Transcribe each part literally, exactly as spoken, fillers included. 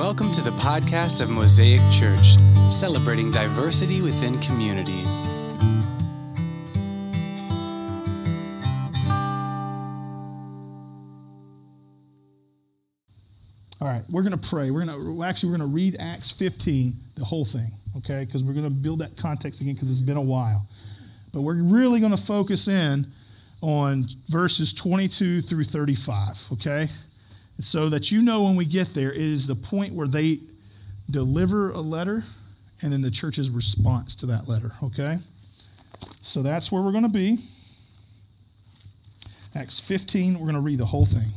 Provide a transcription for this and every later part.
Welcome to the podcast of Mosaic Church, celebrating diversity within community. All right, we're going to pray. We're going to actually we're going to read Acts fifteen, the whole thing, okay? Because we're going to build that context again because it's been a while. But we're really going to focus in on verses twenty-two through thirty-five, okay? And so that you know when we get there, it is the point where they deliver a letter and then the church's response to that letter, okay? So that's where we're going to be. Acts fifteen, we're going to read the whole thing.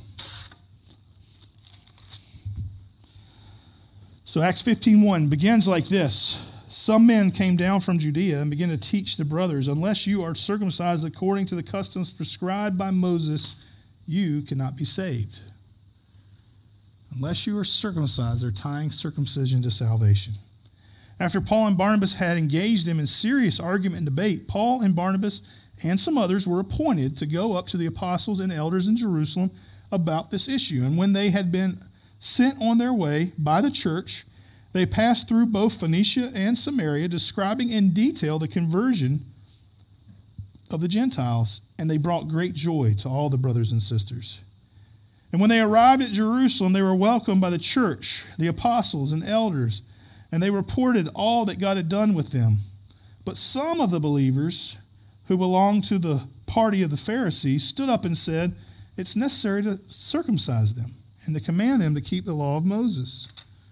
So Acts fifteen one begins like this. Some men came down from Judea and began to teach the brothers, unless you are circumcised according to the customs prescribed by Moses, you cannot be saved. Unless you are circumcised, they're tying circumcision to salvation. After Paul and Barnabas had engaged them in serious argument and debate, Paul and Barnabas and some others were appointed to go up to the apostles and elders in Jerusalem about this issue. And when they had been sent on their way by the church, they passed through both Phoenicia and Samaria, describing in detail the conversion of the Gentiles, and they brought great joy to all the brothers and sisters. And when they arrived at Jerusalem, they were welcomed by the church, the apostles and elders, and they reported all that God had done with them. But some of the believers who belonged to the party of the Pharisees stood up and said, it's necessary to circumcise them and to command them to keep the law of Moses.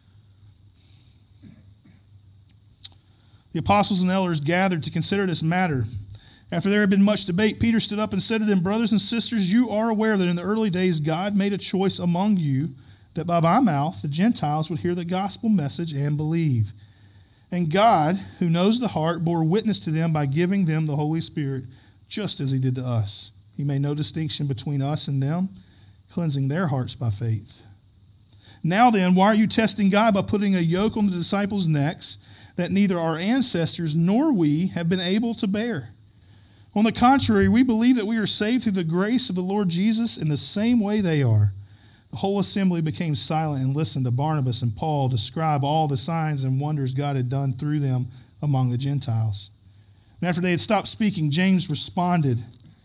The apostles and elders gathered to consider this matter. After there had been much debate, Peter stood up and said to them, brothers and sisters, you are aware that in the early days God made a choice among you that by my mouth the Gentiles would hear the gospel message and believe. And God, who knows the heart, bore witness to them by giving them the Holy Spirit, just as he did to us. He made no distinction between us and them, cleansing their hearts by faith. Now then, why are you testing God by putting a yoke on the disciples' necks that neither our ancestors nor we have been able to bear? On the contrary, we believe that we are saved through the grace of the Lord Jesus in the same way they are. The whole assembly became silent and listened to Barnabas and Paul describe all the signs and wonders God had done through them among the Gentiles. And after they had stopped speaking, James responded,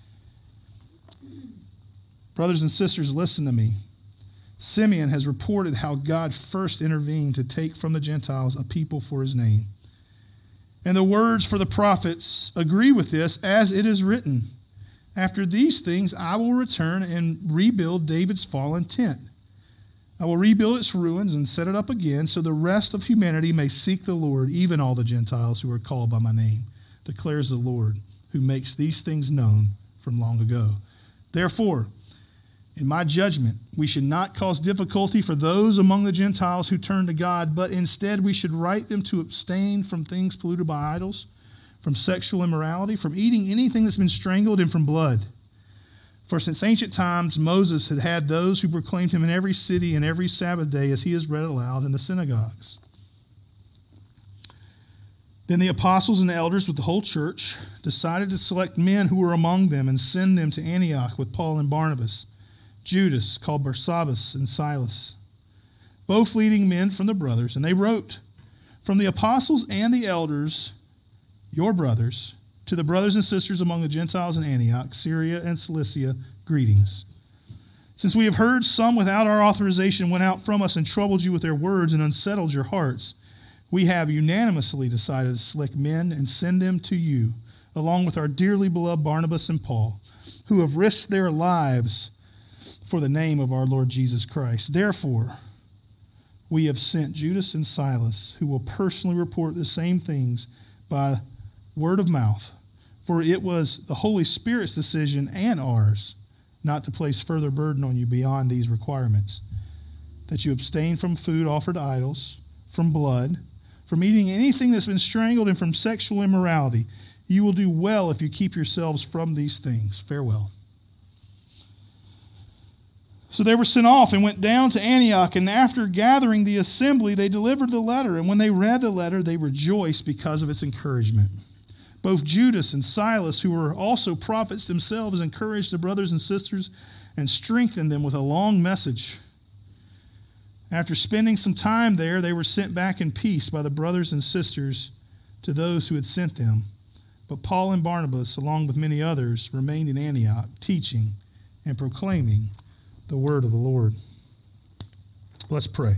brothers and sisters, listen to me. Simeon has reported how God first intervened to take from the Gentiles a people for his name. And the words for the prophets agree with this, as it is written, after these things I will return and rebuild David's fallen tent. I will rebuild its ruins and set it up again, so the rest of humanity may seek the Lord, even all the Gentiles who are called by my name, declares the Lord, who makes these things known from long ago. Therefore, in my judgment, we should not cause difficulty for those among the Gentiles who turn to God, but instead we should write them to abstain from things polluted by idols, from sexual immorality, from eating anything that's been strangled, and from blood. For since ancient times, Moses had had those who proclaimed him in every city and every Sabbath day as he is read aloud in the synagogues. Then the apostles and the elders with the whole church decided to select men who were among them and send them to Antioch with Paul and Barnabas, Judas, called Barsabbas, and Silas, both leading men from the brothers. And they wrote, from the apostles and the elders, your brothers, to the brothers and sisters among the Gentiles in Antioch, Syria, and Cilicia, greetings. Since we have heard some without our authorization went out from us and troubled you with their words and unsettled your hearts, we have unanimously decided to select men and send them to you, along with our dearly beloved Barnabas and Paul, who have risked their lives for the name of our Lord Jesus Christ. Therefore, we have sent Judas and Silas, who will personally report the same things by word of mouth. For it was the Holy Spirit's decision and ours not to place further burden on you beyond these requirements, that you abstain from food offered to idols, from blood, from eating anything that's been strangled, and from sexual immorality. You will do well if you keep yourselves from these things. Farewell. So they were sent off and went down to Antioch, and after gathering the assembly, they delivered the letter. And when they read the letter, they rejoiced because of its encouragement. Both Judas and Silas, who were also prophets themselves, encouraged the brothers and sisters and strengthened them with a long message. After spending some time there, they were sent back in peace by the brothers and sisters to those who had sent them. But Paul and Barnabas, along with many others, remained in Antioch, teaching and proclaiming the word of the Lord. Let's pray.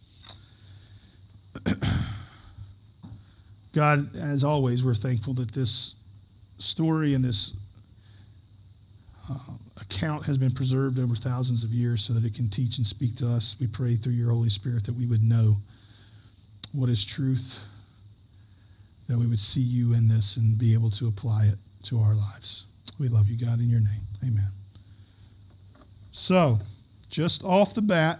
God, as always, we're thankful that this story and this uh, account has been preserved over thousands of years so that it can teach and speak to us. We pray through your Holy Spirit that we would know what is truth, that we would see you in this and be able to apply it to our lives. We love you, God, in your name. Amen. So, just off the bat,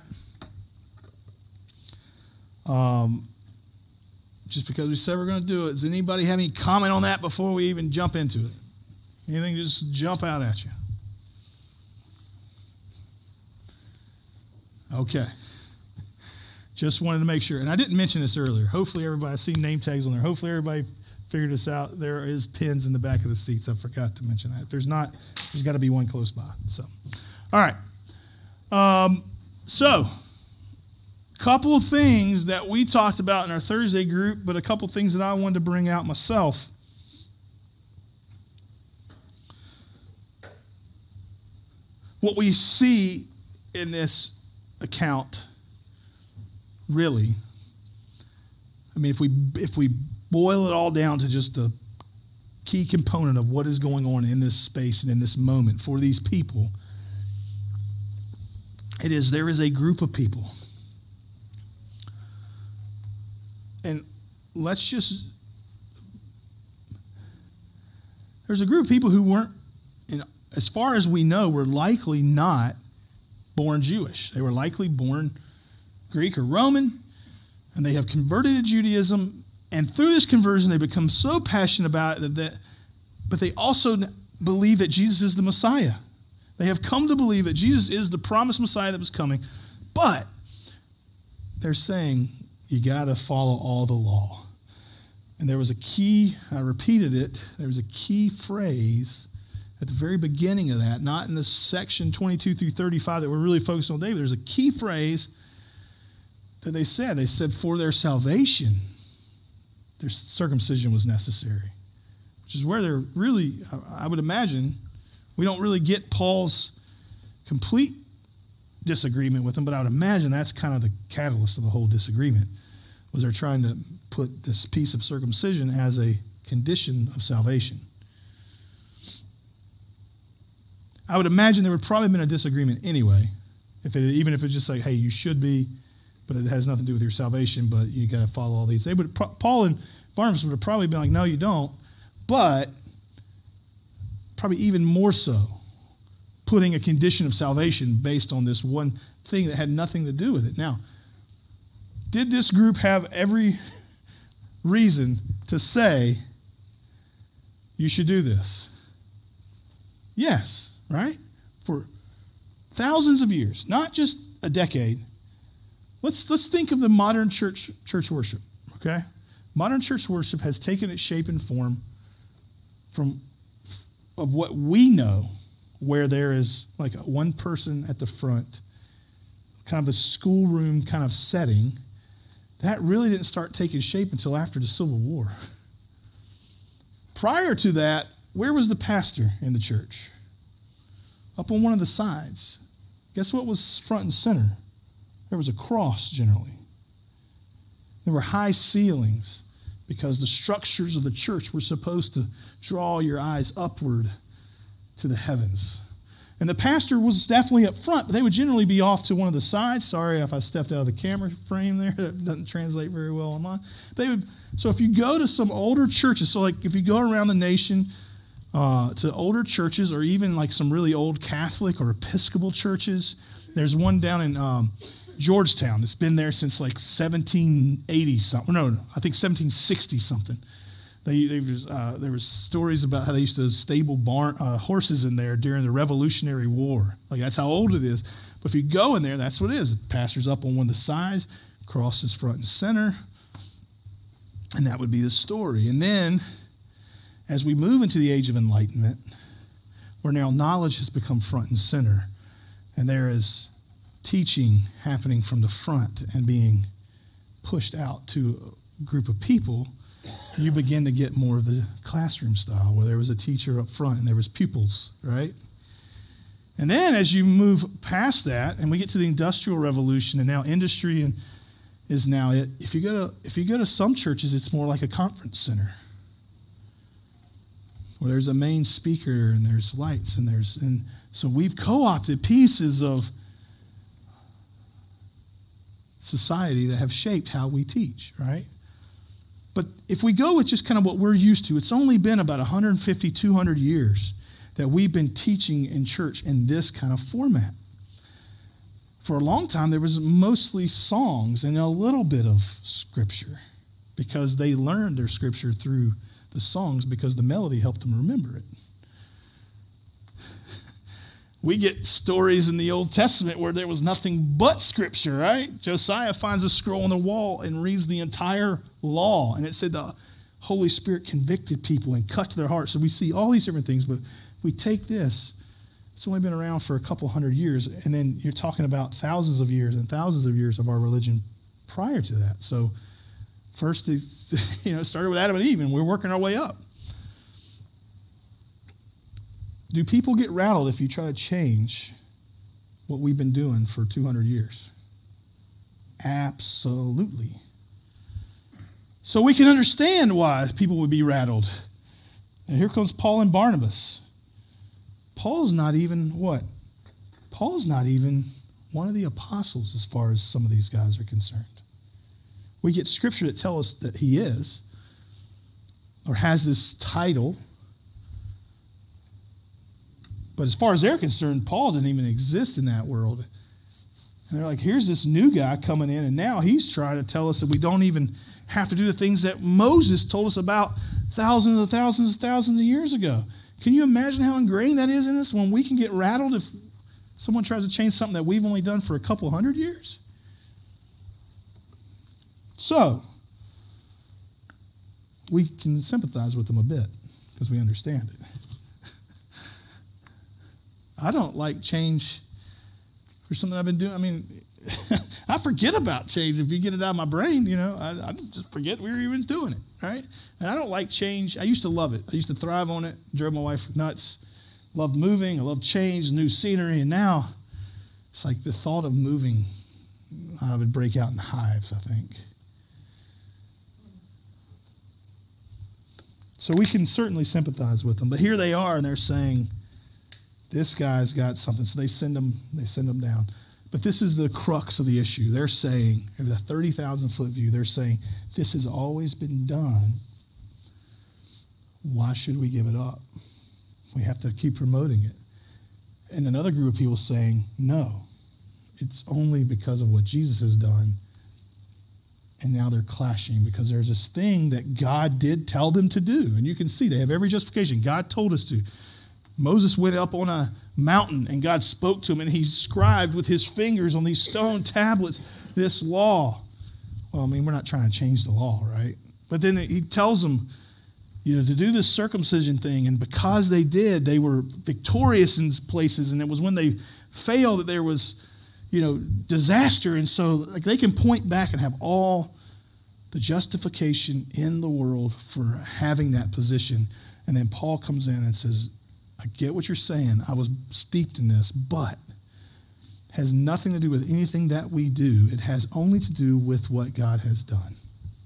um, just because we said we're going to do it, does anybody have any comment on that before we even jump into it? Anything just jump out at you? Okay. Just wanted to make sure. And I didn't mention this earlier. Hopefully everybody, I see name tags on there. Hopefully everybody figured this out. There is pins in the back of the seats. I forgot to mention that. If there's not, there's got to be one close by. So, all right. Um, so, couple of things that we talked about in our Thursday group, but a couple of things that I wanted to bring out myself. What we see in this account, really, I mean, if we if we boil it all down to just the key component of what is going on in this space and in this moment for these people, it is there is a group of people. And let's just, there's a group of people who weren't, in, as far as we know, were likely not born Jewish. They were likely born Greek or Roman, and they have converted to Judaism, and through this conversion they become so passionate about it that, that but they also believe that Jesus is the Messiah. They have come to believe that Jesus is the promised Messiah that was coming, but they're saying, you got to follow all the law. And there was a key, I repeated it, there was a key phrase at the very beginning of that, not in the section twenty-two through thirty-five that we're really focused on today, but there's a key phrase that they said. They said, for their salvation, their circumcision was necessary, which is where they're really, I would imagine, we don't really get Paul's complete disagreement with them, but I would imagine that's kind of the catalyst of the whole disagreement, was they're trying to put this piece of circumcision as a condition of salvation. I would imagine there would probably have been a disagreement anyway, if it, even if it's just like, hey, you should be, but it has nothing to do with your salvation, but you got to follow all these. They would, Paul and Barnabas would have probably been like, no, you don't, but probably even more so, putting a condition of salvation based on this one thing that had nothing to do with it. Now, did this group have every reason to say, you should do this? Yes, right? For thousands of years, not just a decade. Let's let's think of the modern church church worship, okay? Modern church worship has taken its shape and form from of what we know, where there is like one person at the front, kind of a schoolroom kind of setting. That really didn't start taking shape until after the Civil War. Prior to that, where was the pastor in the church? Up on one of the sides. Guess what was front and center? There was a cross generally. There were high ceilings because the structures of the church were supposed to draw your eyes upward to the heavens. And the pastor was definitely up front, but they would generally be off to one of the sides. Sorry if I stepped out of the camera frame there. That doesn't translate very well online. They would. So if you go to some older churches, so like if you go around the nation uh, to older churches or even like some really old Catholic or Episcopal churches, there's one down in um, Georgetown. It's been there since like seventeen eighty something. No, no, I think seventeen sixty something. They, they was, uh, there was stories about how they used to stable barn uh, horses in there during the Revolutionary War. Like that's how old it is. But if you go in there, that's what it is. The pastor's up on one of the sides, cross is front and center, and that would be the story. And then, as we move into the age of enlightenment, where now knowledge has become front and center, and there is teaching happening from the front and being pushed out to a group of people, you begin to get more of the classroom style where there was a teacher up front and there was pupils, right? And then as you move past that and we get to the Industrial Revolution and now industry and is now it, if you go to if you go to some churches, it's more like a conference center where there's a main speaker and there's lights and there's and so we've co-opted pieces of society that have shaped how we teach, right? But if we go with just kind of what we're used to, it's only been about one hundred fifty, two hundred years that we've been teaching in church in this kind of format. For a long time, there was mostly songs and a little bit of scripture because they learned their scripture through the songs because the melody helped them remember it. We get stories in the Old Testament where there was nothing but scripture, right? Josiah finds a scroll on the wall and reads the entire law. And it said the Holy Spirit convicted people and cut to their hearts. So we see all these different things, but we take this. It's only been around for a couple hundred years. And then you're talking about thousands of years and thousands of years of our religion prior to that. So first, it, you know, it started with Adam and Eve, and we're working our way up. Do people get rattled if you try to change what we've been doing for two hundred years? Absolutely. So we can understand why people would be rattled. And here comes Paul and Barnabas. Paul's not even what? Paul's not even one of the apostles as far as some of these guys are concerned. We get scripture that tell us that he is or has this title. But as far as they're concerned, Paul didn't even exist in that world. And they're like, here's this new guy coming in, and now he's trying to tell us that we don't even have to do the things that Moses told us about thousands and thousands and thousands of years ago. Can you imagine how ingrained that is in us when we can get rattled if someone tries to change something that we've only done for a couple hundred years? So, we can sympathize with them a bit because we understand it. I don't like change for something I've been doing. I mean, I forget about change. If you get it out of my brain, you know, I, I just forget we were even doing it, right? And I don't like change. I used to love it. I used to thrive on it. Drove my wife nuts. Loved moving. I loved change, new scenery. And now it's like the thought of moving, I would break out in hives, I think. So we can certainly sympathize with them. But here they are, and they're saying, this guy's got something. So they send him, they send him down. But this is the crux of the issue. They're saying, in the thirty thousand foot view, they're saying, this has always been done. Why should we give it up? We have to keep promoting it. And another group of people saying, no, it's only because of what Jesus has done. And now they're clashing because there's this thing that God did tell them to do. And you can see they have every justification. God told us to. Moses went up on a mountain and God spoke to him and he scribed with his fingers on these stone tablets this law. Well, I mean, we're not trying to change the law, right? But then he tells them, you know, to do this circumcision thing. And because they did, they were victorious in places. And it was when they failed that there was, you know, disaster. And so like they can point back and have all the justification in the world for having that position. And then Paul comes in and says, I get what you're saying. I was steeped in this, but it has nothing to do with anything that we do. It has only to do with what God has done.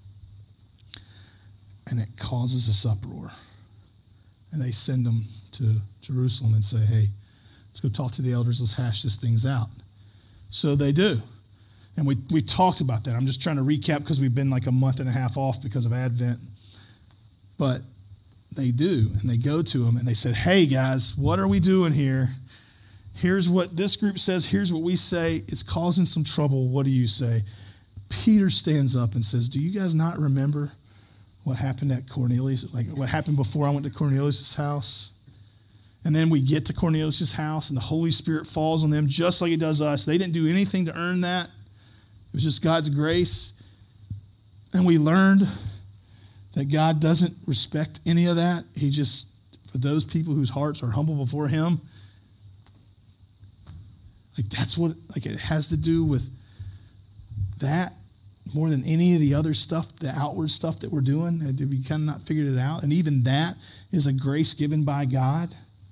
And it causes this uproar. And they send them to Jerusalem and say, hey, let's go talk to the elders. Let's hash these things out. So they do. And we, we talked about that. I'm just trying to recap because we've been like a month and a half off because of Advent. But they do, and they go to him, and they said, hey, guys, what are we doing here? Here's what this group says. Here's what we say. It's causing some trouble. What do you say? Peter stands up and says, do you guys not remember what happened at Cornelius, like what happened before I went to Cornelius' house? And then we get to Cornelius' house, and the Holy Spirit falls on them just like it does us. They didn't do anything to earn that. It was just God's grace. And we learned that God doesn't respect any of that. He just, for those people whose hearts are humble before him, Like that's what, like it has to do with that more than any of the other stuff, the outward stuff that we're doing. Have we kind of not figured it out? And even that is a grace given by God.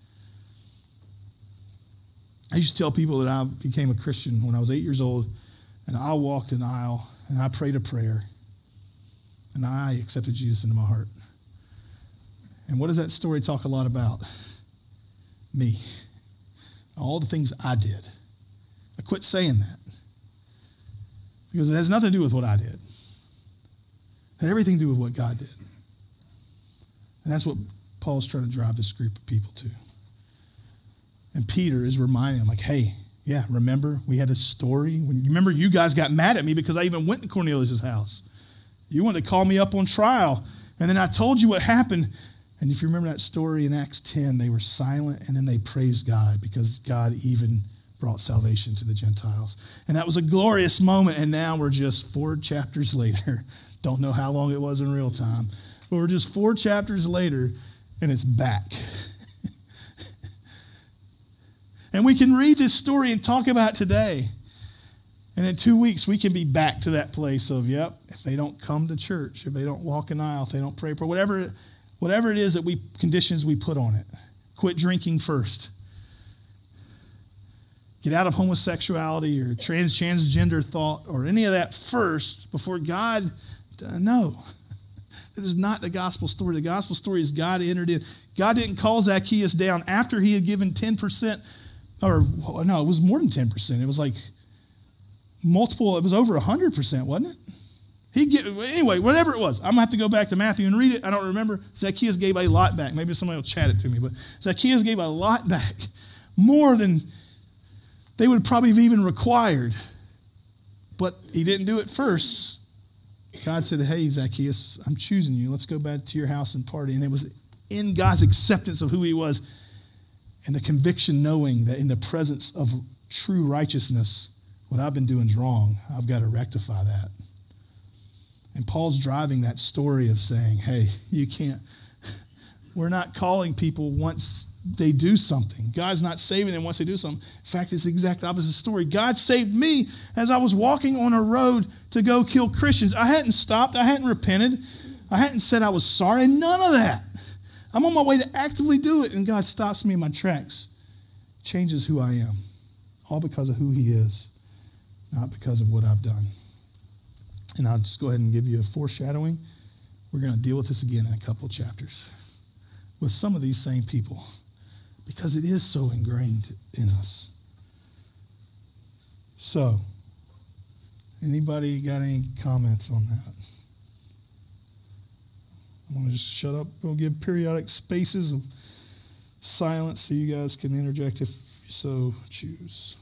I used to tell people that I became a Christian when I was eight years old, and I walked an aisle, and I prayed a prayer, and I accepted Jesus into my heart. And what does that story talk a lot about? Me. All the things I did. I quit saying that. Because it has nothing to do with what I did. It had everything to do with what God did. And that's what Paul's trying to drive this group of people to. And Peter is reminding them, like, hey, yeah, remember we had a story? When you remember you guys got mad at me because I even went to Cornelius' house. You wanted to call me up on trial. And then I told you what happened. And if you remember that story in Acts ten, they were silent and then they praised God because God even brought salvation to the Gentiles. And that was a glorious moment. And now we're just four chapters later. Don't know how long it was in real time. But we're just four chapters later and it's back. And we can read this story and talk about it today. And in two weeks, we can be back to that place of, yep, if they don't come to church, if they don't walk an aisle, if they don't pray for whatever, whatever it is that we, conditions we put on it. Quit drinking first. Get out of homosexuality or trans transgender thought or any of that first before God. No. It is not the gospel story. The gospel story is God entered in. God didn't call Zacchaeus down after he had given ten percent. Or, no, it was more than ten percent. It was like multiple, it was over one hundred percent, wasn't it? He get, anyway, whatever it was. I'm going to have to go back to Matthew and read it. I don't remember. Zacchaeus gave a lot back. Maybe somebody will chat it to me. But Zacchaeus gave a lot back. More than they would probably have even required. But he didn't do it first. God said, hey, Zacchaeus, I'm choosing you. Let's go back to your house and party. And it was in God's acceptance of who he was and the conviction knowing that in the presence of true righteousness, what I've been doing is wrong. I've got to rectify that. And Paul's driving that story of saying, hey, you can't, we're not calling people once they do something. God's not saving them once they do something. In fact, it's the exact opposite story. God saved me as I was walking on a road to go kill Christians. I hadn't stopped. I hadn't repented. I hadn't said I was sorry. None of that. I'm on my way to actively do it, and God stops me in my tracks, changes who I am, all because of who he is, not because of what I've done. And I'll just go ahead and give you a foreshadowing. We're going to deal with this again in a couple of chapters with some of these same people because it is so ingrained in us. So, anybody got any comments on that? I want to just shut up. We'll give periodic spaces of silence so you guys can interject if you so choose.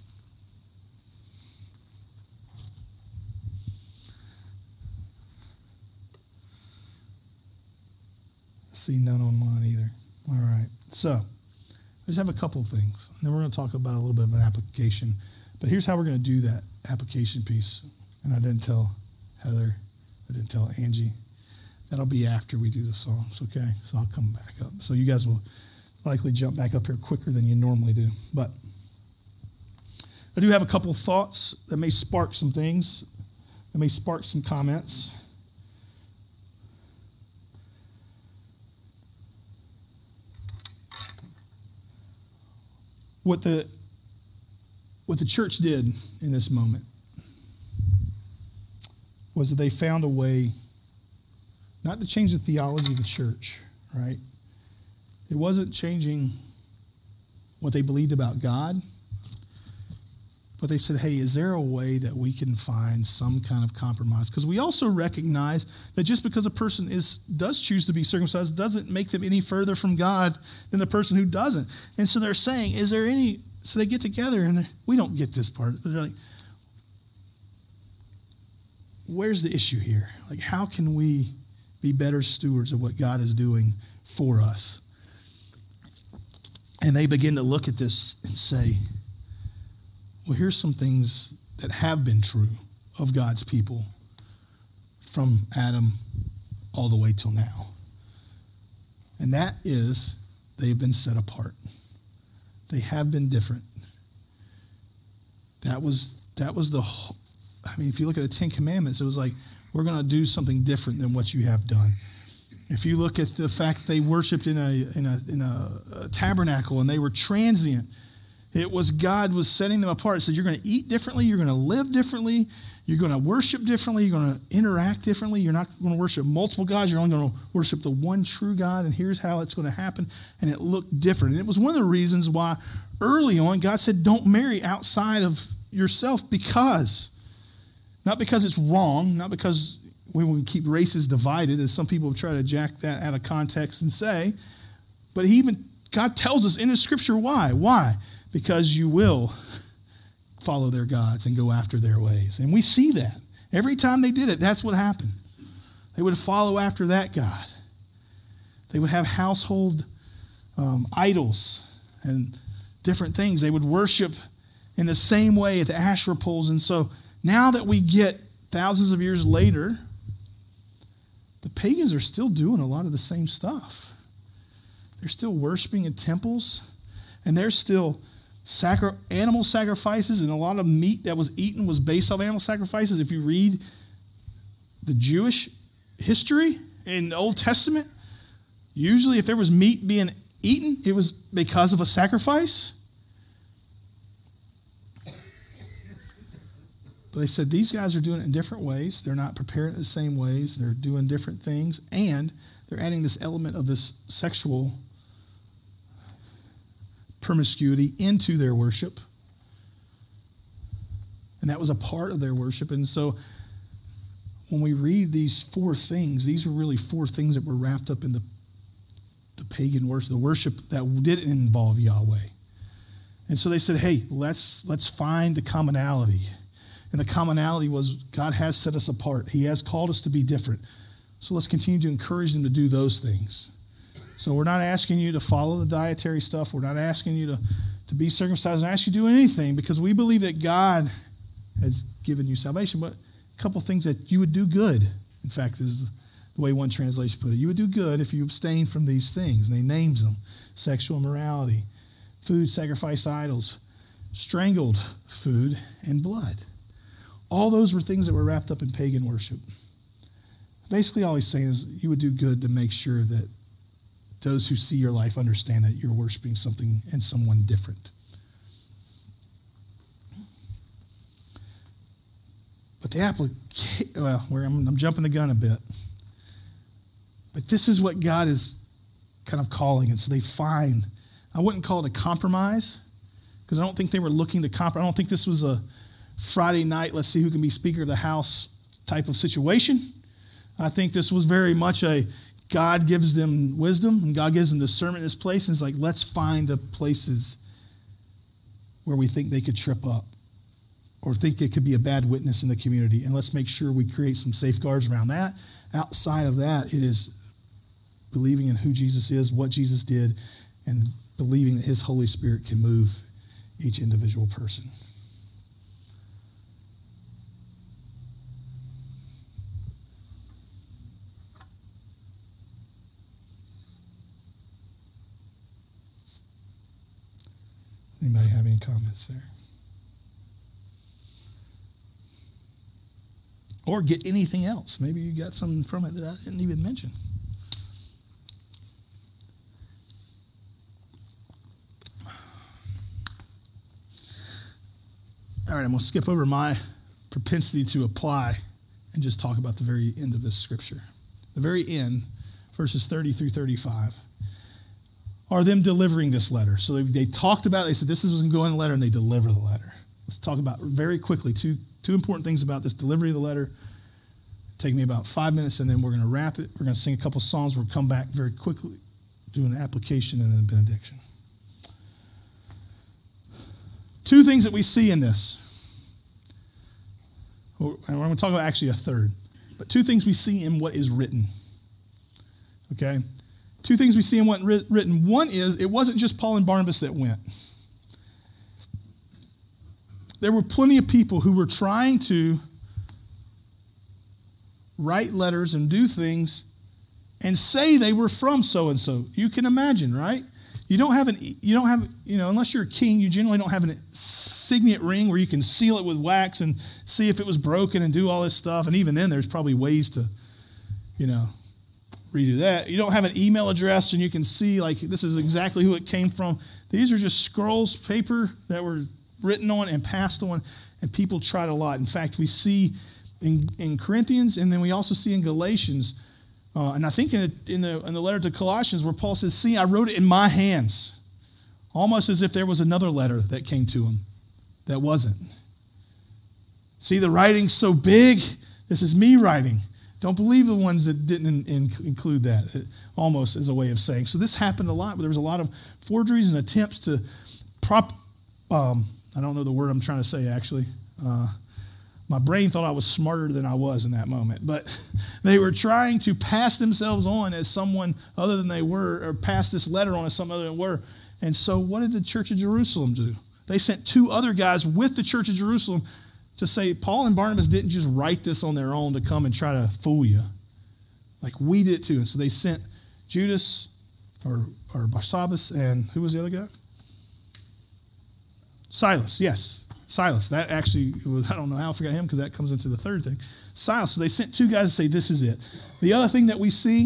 I see none on mine either. All right. So, I just have a couple of things. And then we're going to talk about a little bit of an application. But here's how we're going to do that application piece. And I didn't tell Heather. I didn't tell Angie. That'll be after we do the songs, okay? So I'll come back up. So you guys will likely jump back up here quicker than you normally do. But I do have a couple of thoughts that may spark some things, that may spark some comments. What the, what the church did in this moment was that they found a way not to change the theology of the church, right? It wasn't changing what they believed about God, but they said, hey, is there a way that we can find some kind of compromise? Because we also recognize that just because a person is does choose to be circumcised doesn't make them any further from God than the person who doesn't. And so they're saying, is there any, so they get together and we don't get this part, but they're like, where's the issue here? Like, how can we be better stewards of what God is doing for us? And they begin to look at this and say, well, here's some things that have been true of God's people from Adam all the way till now. And that is they've been set apart. They have been different. That was that was the whole, I mean, if you look at the Ten Commandments, it was like, we're going to do something different than what you have done. If you look at the fact that they worshiped in a in a in a, a tabernacle and they were transient, it was God was setting them apart. It said, you're going to eat differently, you're going to live differently, you're going to worship differently, you're going to interact differently, you're not going to worship multiple gods, you're only going to worship the one true God, and here's how it's going to happen. And it looked different. And it was one of the reasons why early on God said, don't marry outside of yourself, because, not because it's wrong, not because we want to keep races divided, as some people try to jack that out of context and say, but he even, God tells us in the scripture why. Why? Because you will follow their gods and go after their ways. And we see that. Every time they did it, that's what happened. They would follow after that God. They would have household um, idols and different things. They would worship in the same way at the Asherah poles. And so now that we get thousands of years later, the pagans are still doing a lot of the same stuff. They're still worshiping in temples, and they're still sacri- animal sacrifices, and a lot of meat that was eaten was based off animal sacrifices. If you read the Jewish history in the Old Testament, usually if there was meat being eaten, it was because of a sacrifice. But they said these guys are doing it in different ways. They're not preparing it the same ways. They're doing different things, and they're adding this element of this sexual promiscuity into their worship. And that was a part of their worship. And so when we read these four things, these were really four things that were wrapped up in the, the pagan worship, the worship that didn't involve Yahweh. And so they said, hey, let's let's find the commonality. And the commonality was God has set us apart. He has called us to be different. So let's continue to encourage them to do those things. So we're not asking you to follow the dietary stuff. We're not asking you to, to be circumcised and ask you to do anything, because we believe that God has given you salvation. But a couple things that you would do good, in fact, is the way one translation put it. You would do good if you abstain from these things. And they names them: sexual immorality, food sacrificed to idols, strangled food, and blood. All those were things that were wrapped up in pagan worship. Basically, all he's saying is you would do good to make sure that those who see your life understand that you're worshiping something and someone different. But the application, well, I'm, I'm jumping the gun a bit. But this is what God is kind of calling. And so they find, I wouldn't call it a compromise, because I don't think they were looking to compromise. I don't think this was a Friday night, let's see who can be Speaker of the House type of situation. I think this was very much a God gives them wisdom and God gives them discernment in this place. And it's like, let's find the places where we think they could trip up or think it could be a bad witness in the community. And let's make sure we create some safeguards around that. Outside of that, it is believing in who Jesus is, what Jesus did, and believing that his Holy Spirit can move each individual person. Anybody have any comments there? Or get anything else. Maybe you got something from it that I didn't even mention. All right, I'm going to skip over my propensity to apply and just talk about the very end of this scripture. The very end, verses thirty through thirty-five. Are them delivering this letter. So they, they talked about it. They said, this is what's going to go in the letter, and they deliver the letter. Let's talk about very quickly two, two important things about this delivery of the letter. Take me about five minutes, and then we're going to wrap it. We're going to sing a couple songs. We'll come back very quickly, do an application and then a benediction. Two things that we see in this. And we're going to talk about actually a third. But two things we see in what is written. Okay? Two things we see in what is written. One is, it wasn't just Paul and Barnabas that went. There were plenty of people who were trying to write letters and do things and say they were from so-and-so. You can imagine, right? You don't have an, you don't have, you know, unless you're a king, you generally don't have an signet ring where you can seal it with wax and see if it was broken and do all this stuff. And even then, there's probably ways to, you know, redo that. You don't have an email address and you can see, like, this is exactly who it came from. These are just scrolls, paper that were written on and passed on, and people tried a lot. In fact, we see in, in Corinthians, and then we also see in Galatians, uh, and I think in, in, the, in the letter to Colossians, where Paul says, see, I wrote it in my hands, almost as if there was another letter that came to him that wasn't. See, the writing's so big, this is me writing. Don't believe the ones that didn't in, in, include that, almost as a way of saying. So this happened a lot. There was a lot of forgeries and attempts to prop, um, I don't know the word I'm trying to say, actually. Uh, my brain thought I was smarter than I was in that moment. But they were trying to pass themselves on as someone other than they were, or pass this letter on as someone other than they were. And so what did the church of Jerusalem do? They sent two other guys with the church of Jerusalem to say, Paul and Barnabas didn't just write this on their own to come and try to fool you. Like we did too. And so they sent Judas or, or Barsabbas and who was the other guy? Silas, yes. Silas. That actually, was, I don't know how I forgot him because that comes into the third thing. Silas. So they sent two guys to say, this is it. The other thing that we see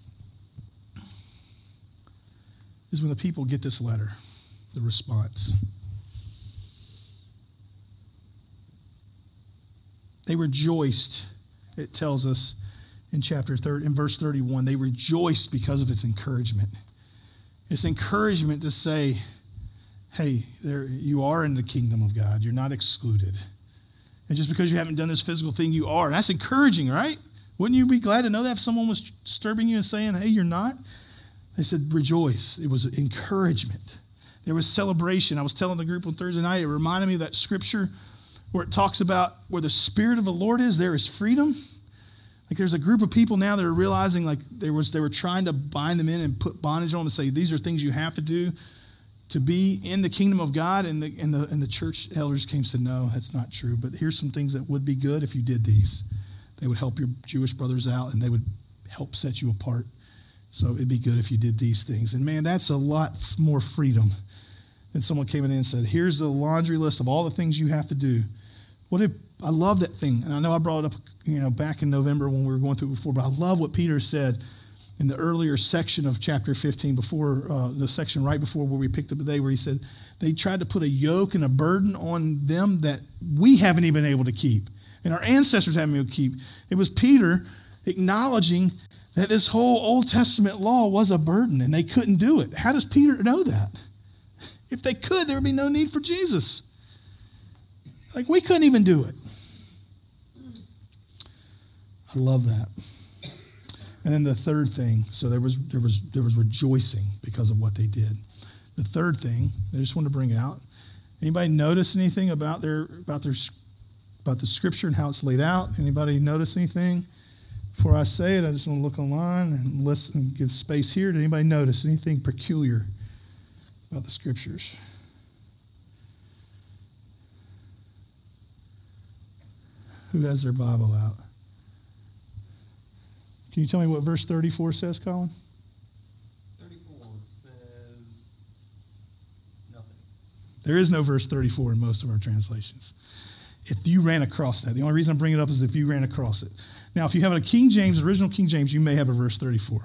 is when the people get this letter, the response. They rejoiced, it tells us in chapter thirty, in verse thirty-one, they rejoiced because of its encouragement. It's encouragement to say, hey, there you are in the kingdom of God. You're not excluded. And just because you haven't done this physical thing, you are. That's encouraging, right? Wouldn't you be glad to know that if someone was disturbing you and saying, hey, you're not? They said, rejoice. It was encouragement. There was celebration. I was telling the group on Thursday night, it reminded me of that scripture where it talks about where the Spirit of the Lord is, there is freedom. Like there's a group of people now that are realizing like there was they were trying to bind them in and put bondage on them and say, these are things you have to do to be in the kingdom of God. And the, and the, and the church elders came and said, no, that's not true. But here's some things that would be good if you did these. They would help your Jewish brothers out and they would help set you apart. So it'd be good if you did these things. And man, that's a lot more freedom than someone came in and said, here's the laundry list of all the things you have to do. What if, I love that thing, and I know I brought it up, you know, back in November when we were going through it before, but I love what Peter said in the earlier section of chapter fifteen, before uh, the section right before where we picked up today, where he said they tried to put a yoke and a burden on them that we haven't even been able to keep, and our ancestors haven't been able to keep. It was Peter acknowledging that this whole Old Testament law was a burden, and they couldn't do it. How does Peter know that? If they could, there would be no need for Jesus. Like, we couldn't even do it. I love that. And then the third thing, so there was there was there was rejoicing because of what they did. The third thing, I just want to bring out. Anybody notice anything about their about their about the scripture and how it's laid out? Anybody notice anything? Before I say it, I just want to look online and listen and give space here. Did anybody notice anything peculiar about the scriptures? Who has their Bible out? Can you tell me what verse thirty-four says, Colin? thirty-four says nothing. There is no verse thirty-four in most of our translations. If you ran across that, the only reason I'm bringing it up is if you ran across it. Now, if you have a King James, original King James, you may have a verse thirty-four.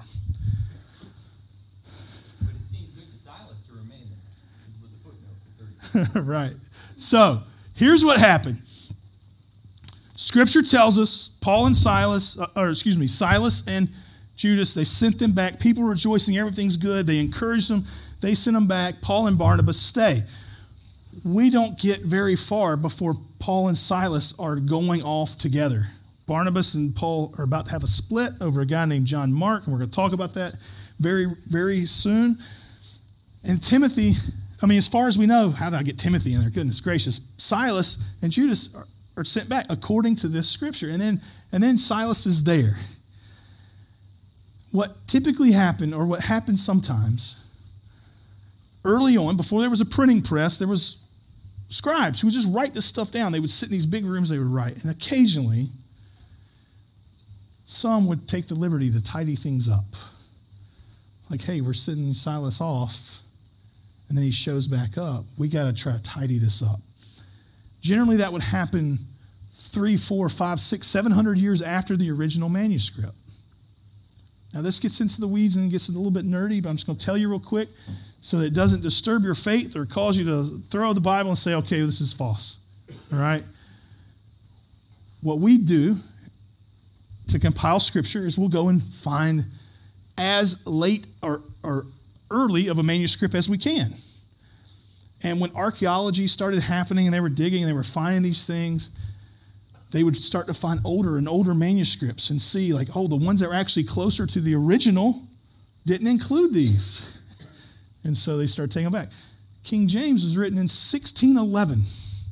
But it seemed good to Silas to remain there, is what the footnote for thirty-four. Right. So, here's what happened. Scripture tells us Paul and Silas, or excuse me, Silas and Judas, they sent them back. People rejoicing, everything's good. They encouraged them. They sent them back. Paul and Barnabas stay. We don't get very far before Paul and Silas are going off together. Barnabas and Paul are about to have a split over a guy named John Mark, and we're going to talk about that very, very soon. And Timothy, I mean, as far as we know, how did I get Timothy in there? Goodness gracious. Silas and Judas are are sent back according to this scripture. And then, and then Silas is there. What typically happened, or what happened sometimes, early on, before there was a printing press, there was scribes who would just write this stuff down. They would sit in these big rooms, they would write. And occasionally, some would take the liberty to tidy things up. Like, hey, we're sending Silas off, and then he shows back up. We got to try to tidy this up. Generally, that would happen three, four, five, six, seven hundred years after the original manuscript. Now, this gets into the weeds and gets a little bit nerdy, but I'm just going to tell you real quick so that it doesn't disturb your faith or cause you to throw the Bible and say, okay, this is false. All right? What we do to compile Scripture is we'll go and find as late or, or early of a manuscript as we can. And when archaeology started happening and they were digging and they were finding these things, they would start to find older and older manuscripts and see like, oh, the ones that were actually closer to the original didn't include these. And so they started taking them back. King James was written in sixteen eleven.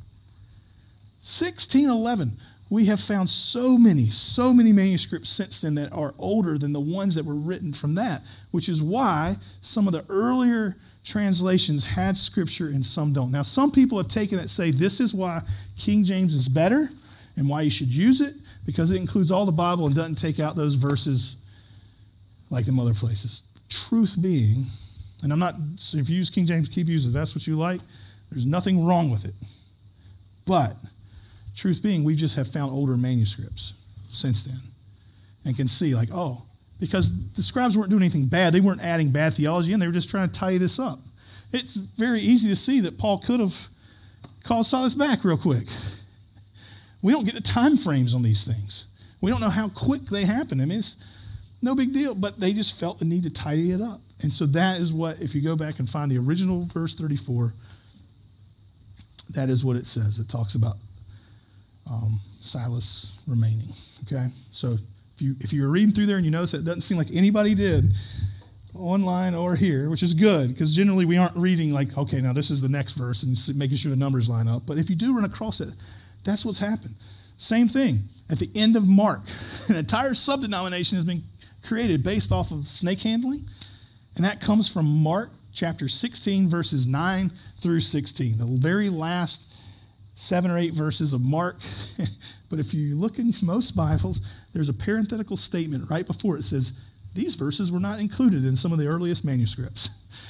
sixteen eleven. We have found so many, so many manuscripts since then that are older than the ones that were written from that, which is why some of the earlier translations had Scripture and some don't. Now, some people have taken it and say this is why King James is better and why you should use it, because it includes all the Bible and doesn't take out those verses like them other places. Truth being, and I'm not, so if you use King James, keep using it. If that's what you like. There's nothing wrong with it. But truth being, we just have found older manuscripts since then and can see like, oh, because the scribes weren't doing anything bad. They weren't adding bad theology in. They were just trying to tidy this up. It's very easy to see that Paul could have called Silas back real quick. We don't get the time frames on these things. We don't know how quick they happen. I mean, it's no big deal, but they just felt the need to tidy it up. And so that is what, if you go back and find the original verse thirty-four, that is what it says. It talks about um, Silas remaining, okay? So if you if you were reading through there and you notice that it doesn't seem like anybody did online or here, which is good, because generally we aren't reading like, okay, now this is the next verse and making sure the numbers line up. But if you do run across it, that's what's happened. Same thing. At the end of Mark, an entire subdenomination has been created based off of snake handling, and that comes from Mark chapter sixteen, verses nine through sixteen, the very last seven or eight verses of Mark. But if you look in most Bibles, there's a parenthetical statement right before it says, these verses were not included in some of the earliest manuscripts.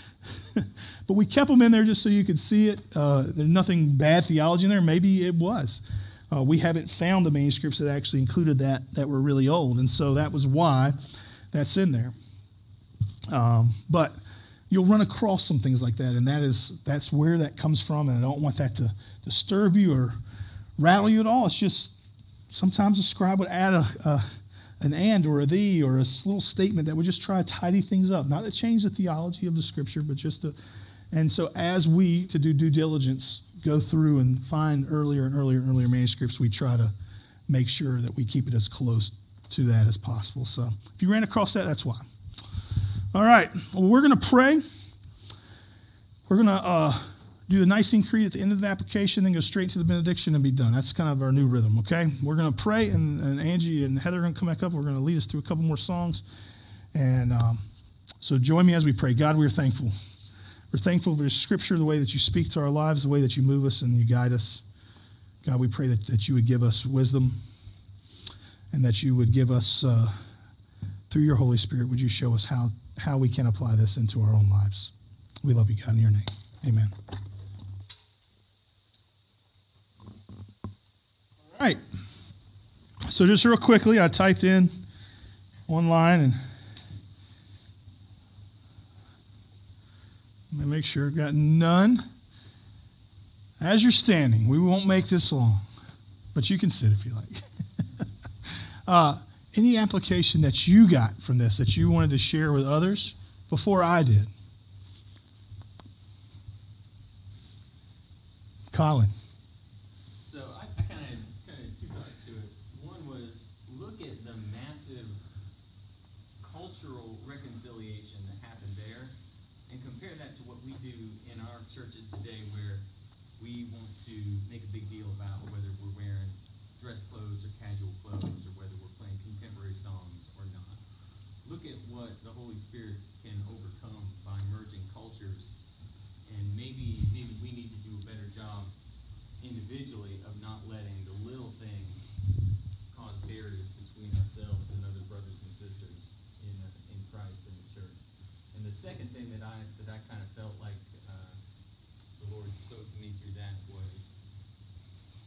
But we kept them in there just so you could see it. Uh, there's nothing bad theology in there. Maybe it was. Uh, we haven't found the manuscripts that actually included that that were really old. And so that was why that's in there. Um, but you'll run across some things like that, and that is that's where that comes from, and I don't want that to disturb you or rattle you at all. It's just sometimes a scribe would add a, a an and or a thee or a little statement that would just try to tidy things up, not to change the theology of the Scripture, but just to. And so as we, to do due diligence, go through and find earlier and earlier and earlier manuscripts, we try to make sure that we keep it as close to that as possible. So if you ran across that, that's why. All right, well, we're going to pray. We're going to uh, do the Nicene Creed at the end of the application, then go straight to the benediction and be done. That's kind of our new rhythm, okay? We're going to pray, and, and Angie and Heather are going to come back up. We're going to lead us through a couple more songs. And um, so join me as we pray. God, we're thankful. We're thankful for your Scripture, the way that you speak to our lives, the way that you move us and you guide us. God, we pray that, that you would give us wisdom and that you would give us, uh, through your Holy Spirit, would you show us how, how we can apply this into our own lives. We love you, God, in your name. Amen. All right. So just real quickly, I typed in online and let me make sure I've got none. As you're standing, we won't make this long, but you can sit if you like. uh, any application that you got from this that you wanted to share with others before I did? Colin. So I, I kind of kind of two thoughts to it. One was look at the massive cultural reconciliation that happened there, and compare that to what we do in our churches today, where we want to make a big deal about whether we're wearing dress clothes or casual clothes, or whether we're playing contemporary songs or not. Look at what the Holy Spirit can overcome by merging cultures, and maybe maybe we need to do a better job individually of not letting the little things cause barriers between ourselves and other brothers and sisters in uh, in Christ and the church. And the second thing that I that I kind of felt like uh, the Lord spoke to me through that was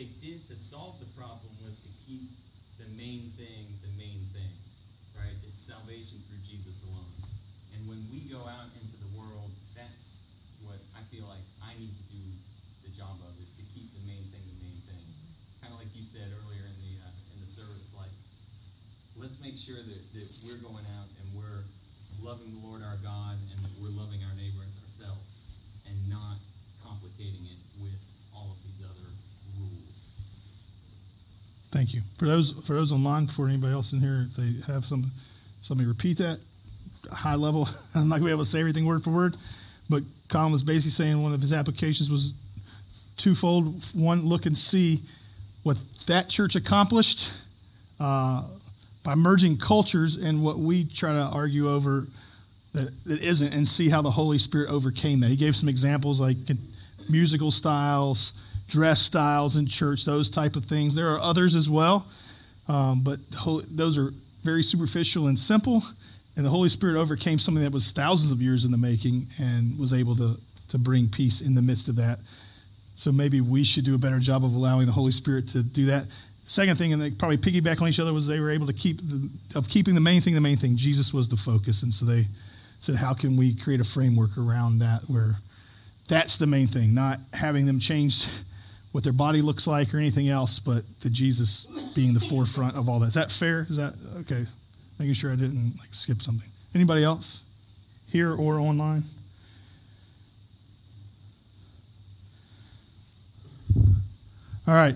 they did to solve the problem was to keep the main thing the main thing, right? It's salvation through Jesus alone. And when we go out into the world, that's what I feel like I need to do the job of, is to keep the main thing the main thing. Kind of like you said earlier in the uh, in the service, like, let's make sure that, that we're going out and we're loving the Lord our God and that we're loving our neighbor as ourselves and not complicating it with all of these other rules. Thank you. For those for those online, before anybody else in here, if they have some, somebody repeat that high level. I'm not going to be able to say everything word for word, but Colin was basically saying one of his applications was twofold. One, look and see what that church accomplished uh, by merging cultures and what we try to argue over that, that isn't, and see how the Holy Spirit overcame that. He gave some examples like musical styles, dress styles in church, those type of things. There are others as well, um, but those are very superficial and simple, and the Holy Spirit overcame something that was thousands of years in the making and was able to, to bring peace in the midst of that. So maybe we should do a better job of allowing the Holy Spirit to do that. Second thing, and they probably piggyback on each other, was they were able to keep the, of keeping the main thing the main thing. Jesus was the focus, and so they said, how can we create a framework around that where that's the main thing, not having them change what their body looks like or anything else, but the Jesus being the forefront of all that. Is that fair? Is that okay? Making sure I didn't like skip something. Anybody else here or online? All right.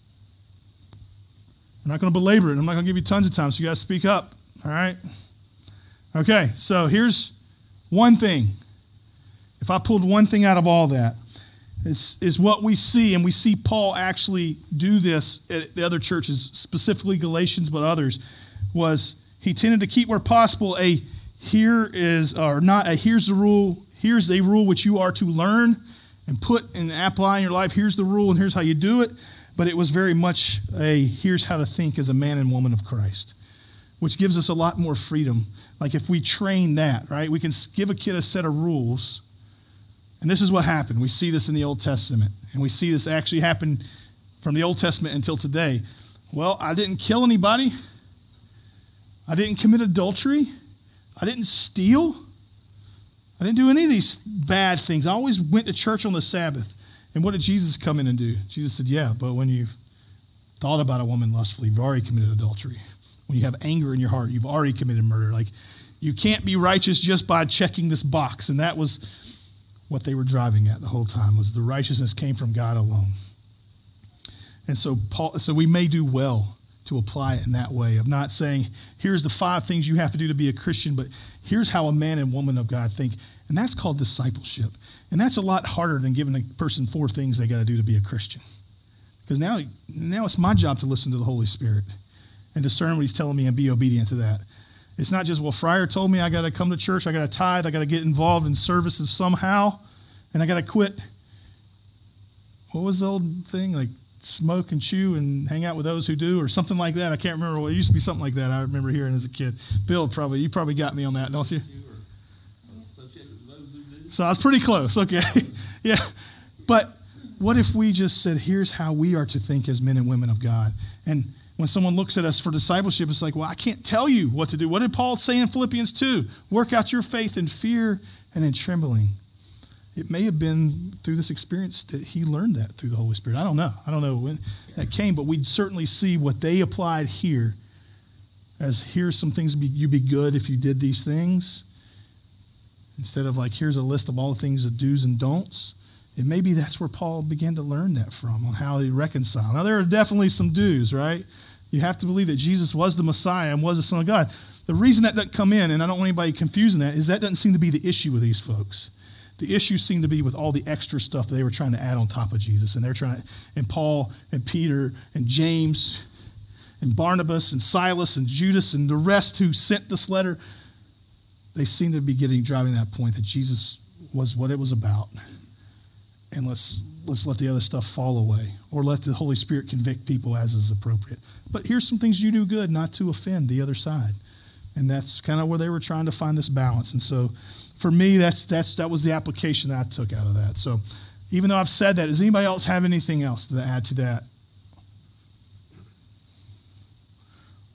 I'm not going to belabor it. I'm not going to give you tons of time, so you guys speak up. All right? Okay, so here's one thing. If I pulled one thing out of all that, it's, is what we see, and we see Paul actually do this at the other churches, specifically Galatians, but others, was he tended to keep where possible a here is, or not a here's the rule, here's a rule which you are to learn and put and apply in your life. Here's the rule and here's how you do it. But it was very much a here's how to think as a man and woman of Christ, which gives us a lot more freedom. Like if we train that, right, we can give a kid a set of rules. And this is what happened. We see this in the Old Testament. And we see this actually happen from the Old Testament until today. Well, I didn't kill anybody. I didn't commit adultery. I didn't steal. I didn't do any of these bad things. I always went to church on the Sabbath. And what did Jesus come in and do? Jesus said, yeah, but when you've thought about a woman lustfully, you've already committed adultery. When you have anger in your heart, you've already committed murder. Like, you can't be righteous just by checking this box. And that was what they were driving at the whole time, was the righteousness came from God alone. And so Paul, so we may do well to apply it in that way of not saying, here's the five things you have to do to be a Christian, but here's how a man and woman of God think. And that's called discipleship. And that's a lot harder than giving a person four things they got to do to be a Christian. Because now, now it's my job to listen to the Holy Spirit and discern what he's telling me and be obedient to that. It's not just, well, Friar told me I got to come to church, I got to tithe, I got to get involved in services somehow, and I got to quit. What was the old thing? Like smoke and chew and hang out with those who do, or something like that. I can't remember. Well, it used to be something like that I remember hearing as a kid. Bill, probably, you probably got me on that, don't you? So I was pretty close. Okay. Yeah. But what if we just said, here's how we are to think as men and women of God? And when someone looks at us for discipleship, it's like, well, I can't tell you what to do. What did Paul say in Philippians two? Work out your faith in fear and in trembling. It may have been through this experience that he learned that through the Holy Spirit. I don't know. I don't know when that came, but we'd certainly see what they applied here as here's some things be, you'd be good if you did these things. Instead of like, here's a list of all the things of do's and don'ts. And maybe that's where Paul began to learn that from, on how he reconciled. Now, there are definitely some do's, right? You have to believe that Jesus was the Messiah and was the Son of God. The reason that doesn't come in, and I don't want anybody confusing that, is that doesn't seem to be the issue with these folks. The issue seemed to be with all the extra stuff that they were trying to add on top of Jesus. And they're trying, and Paul and Peter and James and Barnabas and Silas and Judas and the rest who sent this letter, they seem to be getting driving that point that Jesus was what it was about. And let's let's let the other stuff fall away, or let the Holy Spirit convict people as is appropriate. But here's some things you do good, not to offend the other side. And that's kind of where they were trying to find this balance. And so for me, that's that's that was the application that I took out of that. So even though I've said that, does anybody else have anything else to add to that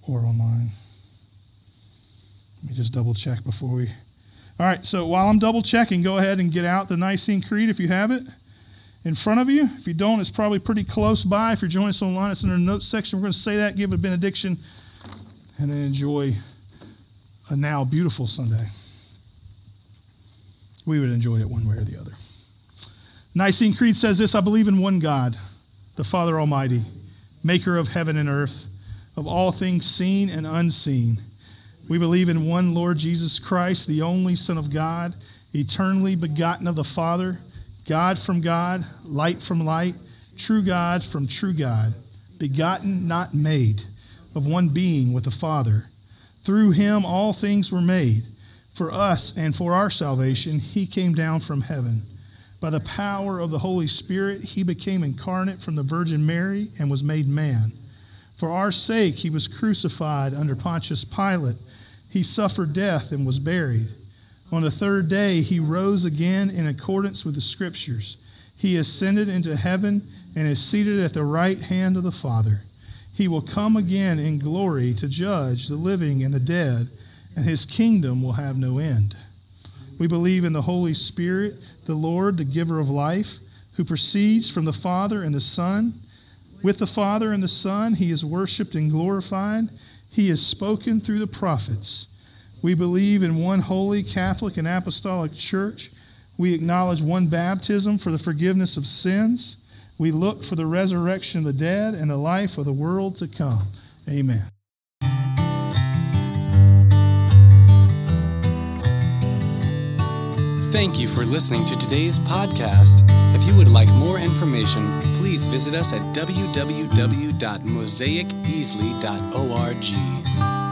or online. Let me just double check before we... All right, so while I'm double checking, go ahead and get out the Nicene Creed if you have it in front of you. If you don't, it's probably pretty close by. If you're joining us online, it's in the notes section. We're going to say that, give a benediction, and then enjoy a now beautiful Sunday. We would enjoy it one way or the other. Nicene Creed says this: I believe in one God, the Father Almighty, maker of heaven and earth, of all things seen and unseen. We believe in one Lord Jesus Christ, the only Son of God, eternally begotten of the Father, God from God, light from light, true God from true God, begotten, not made, of one being with the Father. Through him all things were made. For us and for our salvation, he came down from heaven. By the power of the Holy Spirit, he became incarnate from the Virgin Mary and was made man. For our sake, he was crucified under Pontius Pilate. He suffered death and was buried. On the third day, he rose again in accordance with the Scriptures. He ascended into heaven and is seated at the right hand of the Father. He will come again in glory to judge the living and the dead, and his kingdom will have no end. We believe in the Holy Spirit, the Lord, the giver of life, who proceeds from the Father and the Son. With the Father and the Son, he is worshiped and glorified. He is spoken through the prophets. We believe in one holy Catholic and Apostolic Church. We acknowledge one baptism for the forgiveness of sins. We look for the resurrection of the dead and the life of the world to come. Amen. Thank you for listening to today's podcast. If you would like more information, please visit us at w w w dot mosaic easley dot org.